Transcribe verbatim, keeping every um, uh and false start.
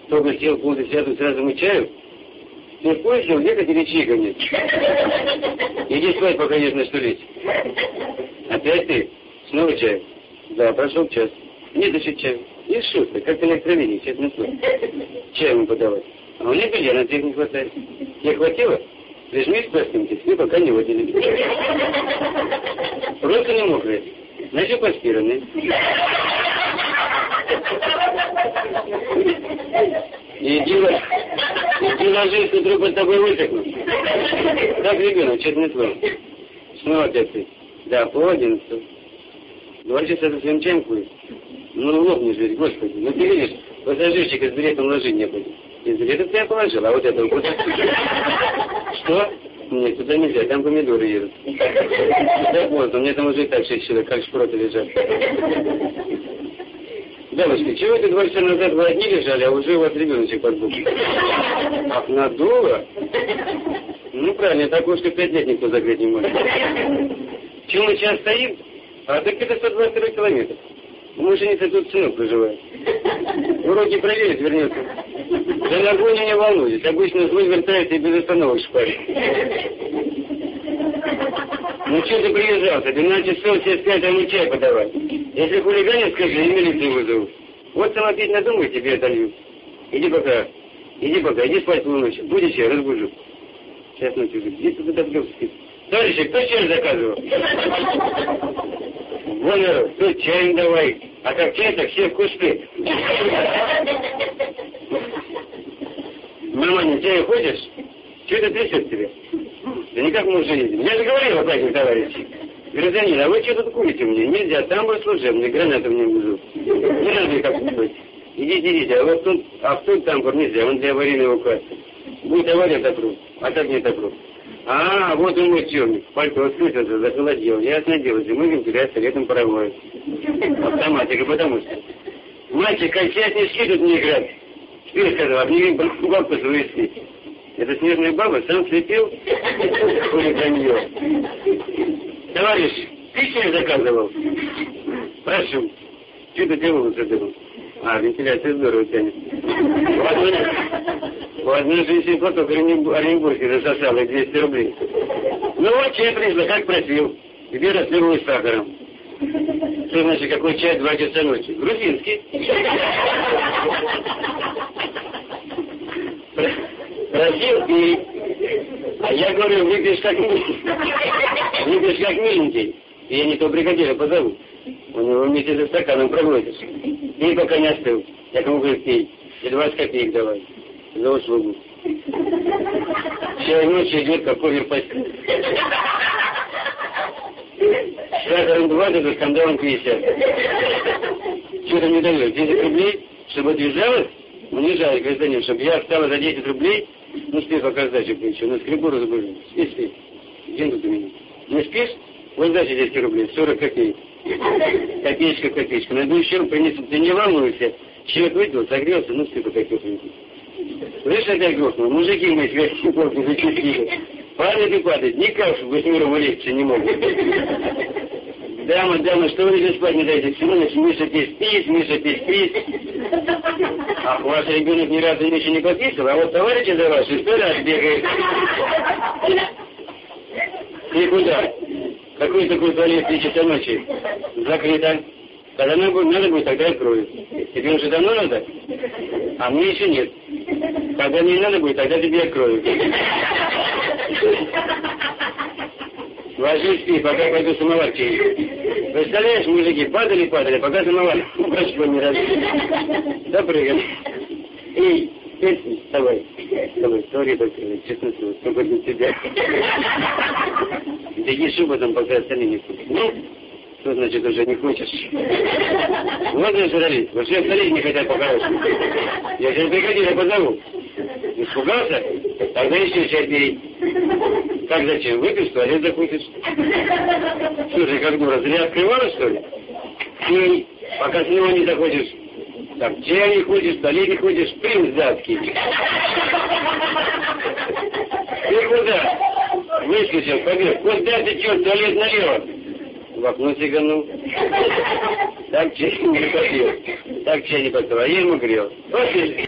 Только сел в полдень сяду, сразу мы чаю. Ты в поезде, где хотели чиканье? Иди спать, пока нет на что лечь. Опять ты? Снова чай? Да, прошел час. Не дышит чай. Не шутка, как-то на откровении, честно слово. Чай ему подавать. А у меня белья на всех не хватает. Тебе хватило? Прижмись к пластинке, спи, пока не выделили. Просто не мокрые. Значит, постиранные. Иди, иди ложись, утро под тобой высохнут. Так, ребенок, честное слово. Снова опять ты. Да, по одиннадцатому. Два часа со своим чаем курить. Ну, лопнешь ведь, господи. Ну, ты видишь, пассажирчика с билетом ложить не будет. Из билетов я положил, а вот это вот. Что? Нет, туда нельзя, там помидоры едут. Так вот, у меня там уже и так шесть человек, как шпроты лежат. Девочки, чего это два часа назад вы одни лежали, а уже у вас ребеночек под боком? Ах, надуло? Ну, правильно, так уж что пять лет никто закрыть не может. Чего мы сейчас стоим? А так это сто двадцать второй километр. Муженица тут сынок проживает. Уроки проверит, вернется. Да на гоне не волнуйтесь. Обычно злой вертается и без остановок шпарит. Ну что ты приезжал-то? двенадцать часов все спят, а не чай подавай. Если хулиганят, скажи, и милицию вызову. Вот сам опять надумай, тебе отолью. Иди пока. Иди пока, иди спать полночи. Будешь я, разбужу. Сейчас ночью уже. Где ты туда спит? Товарищи, кто чай заказывал? Вон народ, тут чаем давай. А как чай, так все в кусты. Маманя, чай хочешь? Чего это трясет тебе? Да никак мы уже едем. Я же говорил, опять, товарищи. Гражданин, а вы что тут курите мне? Нельзя, там был служебный, гранату мне везут. Не надо их обсуждать. Идите, идите, а вот тут, а в тут тамбур нельзя, он для аварийного указа. Будет авария, отопру, а так не отопру. А, вот он мой черник. Пальто открылся, захолодел. Ясно дело, зимой вентиляция, летом паровой. Автоматика, потому что. Мальчик, кончать не ски тут не играть. Теперь сказал, обними бабку свою ски. Это снежная баба сам слепил, хули для нее. Товарищ, ты чай заказывал? Прошу. Что-то ты волосы дымал. А, вентиляция здорово тянет. У одной женщины платок Оренбурге засосала двести рублей. Ну вот чай пришла, как просил. Где расливаю с сахаром. Что значит, какой чай два часа ночи? Грузинский. Просил и... А я говорю, выпьешь как миленький. Выпьешь как миленький. И я не то бригадира позову. У него вместе за стаканом проглотишь. Пей, пока не остыл. Я кому говорю, пей. И двадцать копеек давай. За услугу. Вчера ночью идет, как кофе в постель. С сахаром двадцать, за скандалом пятьдесят. Что ты мне даешь? десять рублей? Чтобы отвязалась? Мне жаль, гражданин, чтобы я встала за десять рублей. Ну, спи, пока сдачу плечу. На скребу разбужу. Спи, спи. Где тут у меня? Не спишь? Вот сдача десять рублей, сорок копеек. Копеечка в копеечку. Найду еще принесут. Ты не волнуйся. Человек выпил, согрелся, ну, спи, пока копеечку. Слышь, опять грохнул. Мужики мы себя с пор не зачистили. Падает и падает. Никак, чтобы восьмером вылезти не могут. Дама, дама, что вы здесь спать не даете? Семенович, Миша, ты спись, Миша, ты спись. Ах, ваш ребенок ни разу ничего не подписывал, а вот товарищи за ваши сто раз бегает. Ты куда? Какой такой туалет в три часа ночи? Закрыто. Когда надо будет, надо будет, тогда открою. Тебе уже давно надо? А мне еще нет. Когда мне надо будет, тогда тебе открою. Ложись, спи, пока пойду самовар чистить. Представляешь, мужики, падали-падали, пока самовар брашко не разбил. Допрыгали. Эй, песни, давай. Давай, сори, только, честно слово, только для тебя. Беги шепотом, пока остальные не хочешь. Ну, что значит уже не хочешь? Ладно, журналист, вообще остальные не хотят по-хорошему. Я сейчас бригадира позову. Испугался? Тогда еще чай пей. Как зачем? Выпьешь, в туалет захочешь. Слушай, как дура, зря открывала, что ли? Ты, пока с него не захочешь. Там чай не ходишь, в туалет не ходишь, принц датский. Ты куда? Выскочил, побег. Куда ты, черт, туалет налево? В окно сиганул. Так чай не попил. Так чай не попил, а я ему грел. Вот